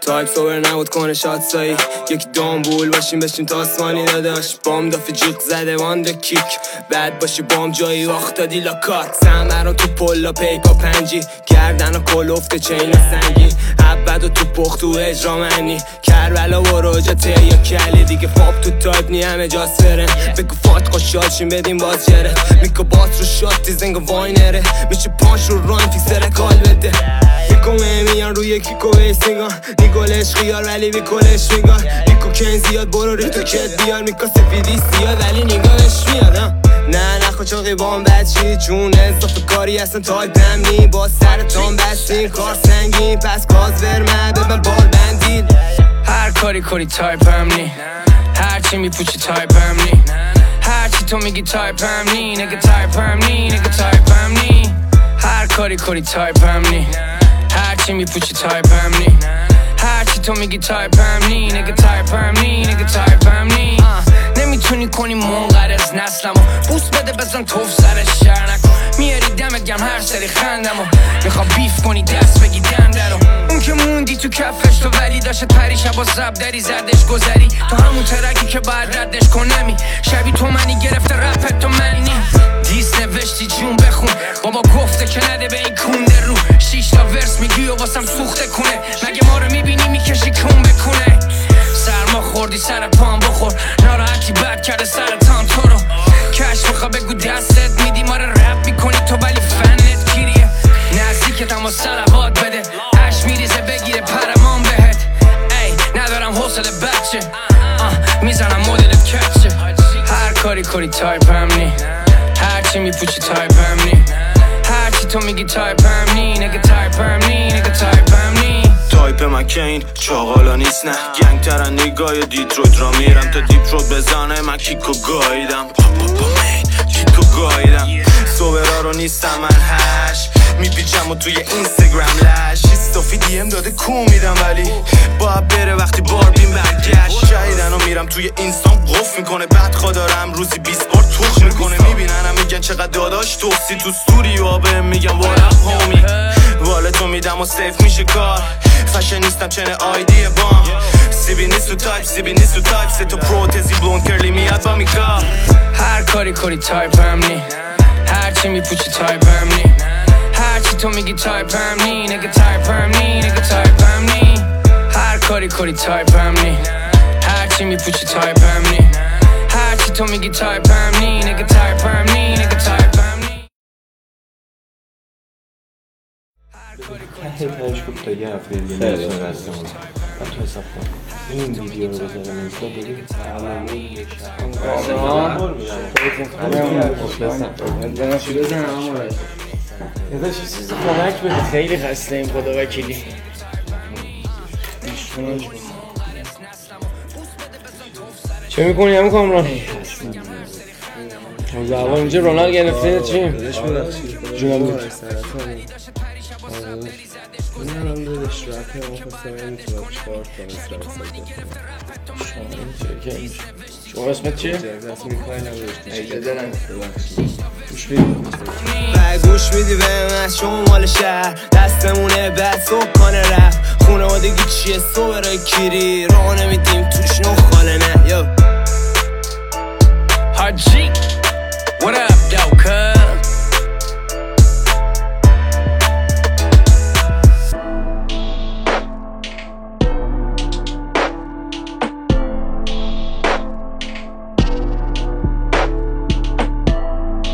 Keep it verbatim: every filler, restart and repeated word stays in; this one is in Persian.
تایپ سوبر نبود کنه شاد سایی یکی دامبول باشیم بشیم تاسمانی داداش بام دافه جیغ زده وانده کیک بد باشی بام جایی وقت دادی لاکات سمران تو پلا پیکا پنجی گردن و کل افته چین سنگی عبد و تو پخت و اجرا منی کربلا و روجته یا کلی دیگه فاب تو تایپ نی همه جاست فرن بگو فات خوشحال شیم بدیم باز جره میکو بات رو شاتی زنگ واینره میشه پانش رو راین فیکسره کال بده میکو میان روی کیکو بیس میگان نیکولش خیال ولی بیکولش میگان نیکو کن زیاد برو ری تو کت بیار میکا سفیدی سیاد ولی نگاهش میادم نه نخوا چاقی بام بچی چون اضافه کاری اصلا تایپ نمی با سرطان بستین کار سنگین پس گاز ورمه ببن بال بندیل هر کاری کاری تایپ هم نی هر چی میپوچی تایپ هم نی هر چی تو میگی تایپ هم نی نگه تایپ هم نی نگه تایپ هم نی هر کاری کاری تایپ هم نی هر چی میپوچی تایپ هم نی هر چی تو میگی تایپ هم نی نگه تایپ هم نی نگه تایپ هم نی نمیتونی کنی منقرض نسلمو بوس بده بزن توف سرش شر نکن میاری دمت گم هر سری خندمو میخوا بیف کنی دست بگی دنده رو اون که موندی تو کفش تو ولی داشت پری شبا زب داری زدش گذری تو همون ترکی که باید ردش کنمی شبی تو منی گرفته رپت تو منی دیس نوشتی جون بخون بابا گفته که نده به این کونده رو شیش تا ورس میگی و واسم سوخته کنه مگه ما رو میبینی میکشی کون بکنه سرما خوردی سر پام بخور ناراحتی بد کرده سرطان تو رو کش میخوا بگو دستت میدی ما رو رپ میکنی تو ولی فنت گیریه نزدیکت اما صلوات بده اش میریزه بگیره پرمان بهت ای ندارم حوصله بچه میزنم مدلت کچه هر کاری کاری تایپ هم نی هر چی میپوچی تایپ هم نی هر چی تو میگی تایپ هم نی نگه تایپ هم نی نگه تایپ هم نی تایپ من که این چاقالا نیست نه گنگ ترن نگاه دیترویت را میرم تا دیپ رود بزنه من کیکو گاییدم پاپا مین کیکو گاییدم صبرا رو نیستم من هش میپیچم و توی اینستاگرام لش استافی دی ام داده کو میدم ولی باید بره وقتی باربین برگشت شهیدن و میرم توی اینستام قف میکنه بعد خدارم روزی بیست بار توخ میکنه میبیننم میگن چقدر داداش توستی تو ستوری و بهم میگم وارم هومی والتو میدم و سیف میشه کار فشن نیستم چنه آیدی بام سیبی نیست تو تایپ سیبی نیست تو تایپ سه تا پروتزی بلوند کرلی میاد با میکار هر کاری کاری تایپ هم نی هر چی میپوچی تایپ هم نی هر چی تو میگی تایپ هم نی نگه تایپ هم نی نگه تایپ هم نی هر کاری کاری تایپ هم نی هر چی میپوچی تایپ هم نی هر چی تو میگی تایپ هم نی نگه تایپ هم نی نگه تایپ هم نی هی پنج خوب تا یه هفته دیگه نیستون رستمون من تو حساب کنم این ویدیو رو بذارم اینستا بگیم یه چیزی کمک بده خیلی خسته این خدا وکیلی چه میکنی همون کامران؟ زبان اینجا رونال گرفته چی؟ جونم بود این الان دادش رپه اون خواستم نمیتونم چکار کنم سرسل شما اسمت چیه؟ جرگست میکنی نمیداشتی ایجا دارم گوش بیدیم گوش میدی به من شما مال شهر دستمونه بعد صبح کنه رفت خونه آدگی چیه صبح رای کیری راه نمیدیم توش نخاله نه یو Hard G, what up, yo, cuz?